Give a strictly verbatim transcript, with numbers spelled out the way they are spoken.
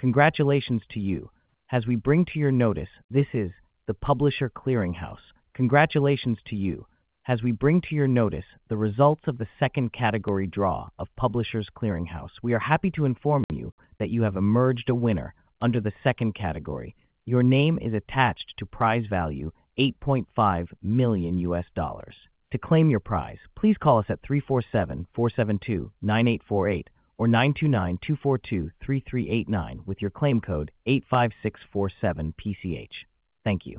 Congratulations to you. As we bring to your notice, this is the Publisher Clearinghouse. Congratulations to you. As we bring to your notice the results of the second category draw of Publishers Clearinghouse, we are happy to inform you that you have emerged a winner under the second category. Your name is attached to prize value eight point five million U S dollars. To claim your prize, please call us at three four seven, four seven two, nine eight four eight or nine two nine, two four two, three three eight nine with your claim code eight five six four seven P C H. Thank you.